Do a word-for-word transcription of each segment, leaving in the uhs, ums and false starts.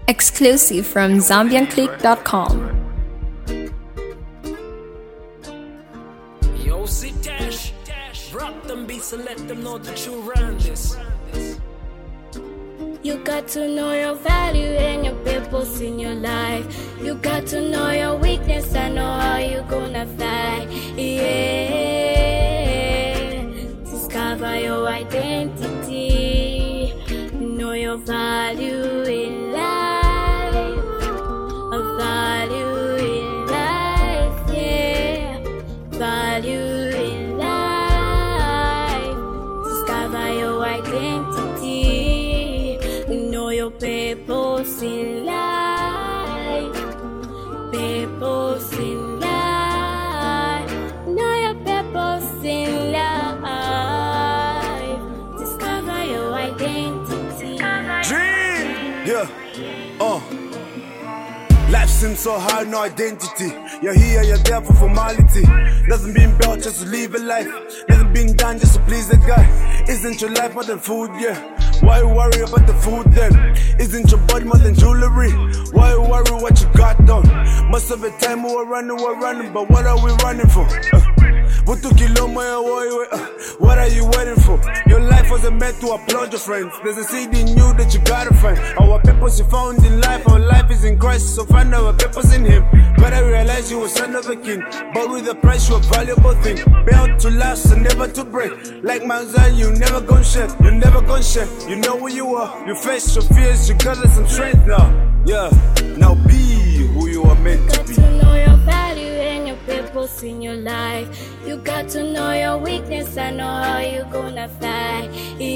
Exclusive from Zambian Click dot com. Yo, see Dash, rock them beats and let them know that you run this. You got to know your value and your purpose in your life. You got to know your weakness and know how you gonna fight. Yeah, discover your identity. Know your value in life. A value in life, yeah. Value in life. Discover your identity. Know your purpose in life. Purpose in life. Know your purpose in life. Discover your identity. Dream! Yeah. Uh. Life seems so hard, no identity. You're here, you're there for formality. Nothing being built just to live a life. Nothing being done just to please a guy. Isn't your life more than food, yeah? Why you worry about the food then? Isn't your body more than jewelry? Why you worry what you got done? Most of the time we're running, we're running, but what are we running for? Uh. What took you long, uh, what are you waiting for? Your life wasn't meant to applaud your friends. There's a seed in you that you gotta find. Our purpose you found in life, our life is in Christ, so find our purpose in Him. But I realize you were son of a king, but with a price you a valuable thing. Built to last and never to break. Like Mount Zion, you never gon' shed, you never gon' shed. You know who you are, you face your fears, you gather some strength now. Yeah, now be who you are meant to be. You got to know your value and your purpose in your life. You got to know your weakness and know how you gonna fight.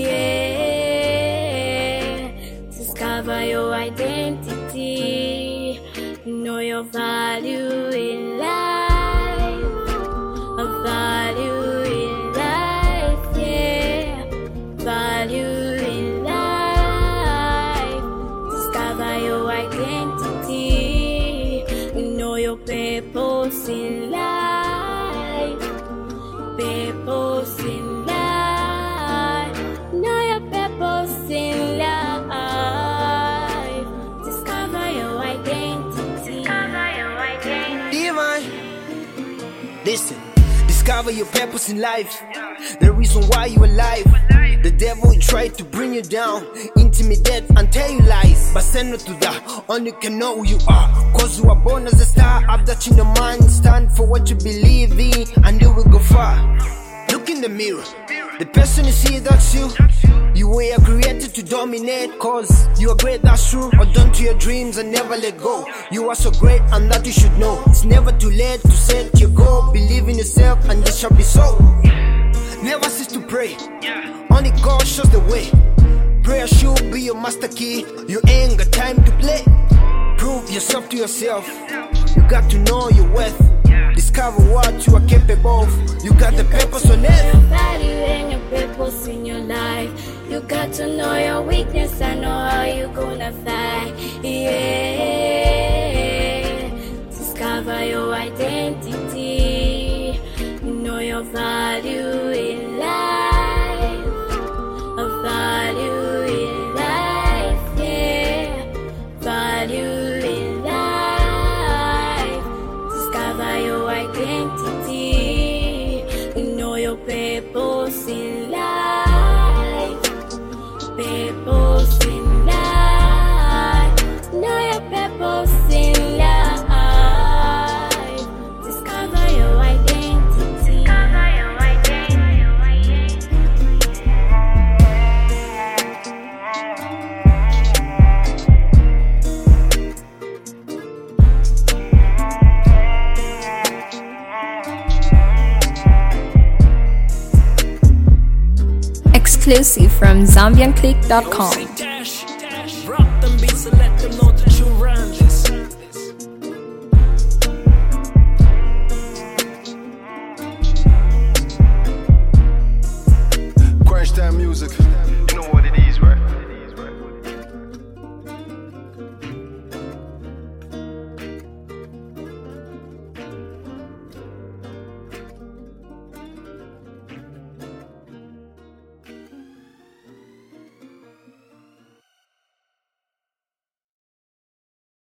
Yeah, discover your identity. Know your value in life. A value in life, yeah. Value in life. Discover your identity. Know your purpose in life. Purpose in life. Know your purpose in life. Discover your identity. Discover your identity. Divine. Listen, discover your purpose in life. The reason why you alive. The devil will try to bring you down, intimidate and tell you lies. But say no to that, only you can know who you are. Cause you are born as a star, have that in your mind. Stand for what you believe in and you will go far. Look in the mirror, the person you see, that's you. You were created to dominate, cause you are great, that's true. Hold on to your dreams and never let go. You are so great and that you should know. It's never too late to set your goal. Believe in yourself and it shall be so. Never cease to pray, only God shows the way. Prayer should be your master key. You ain't got time to play. Prove yourself to yourself. You got to know your worth. Discover what you are capable of. You got the purpose on earth. Value and your purpose in your life. You got to know your weakness and know how you gonna fight. Yeah, discover your identity. Know your value in life. A value in life, yeah. Value in life. Discover your identity. Know your purpose in life. Purpose in life. Know your purpose in life. Discover your identity. Discover your Exclusive from Zambian Click dot com.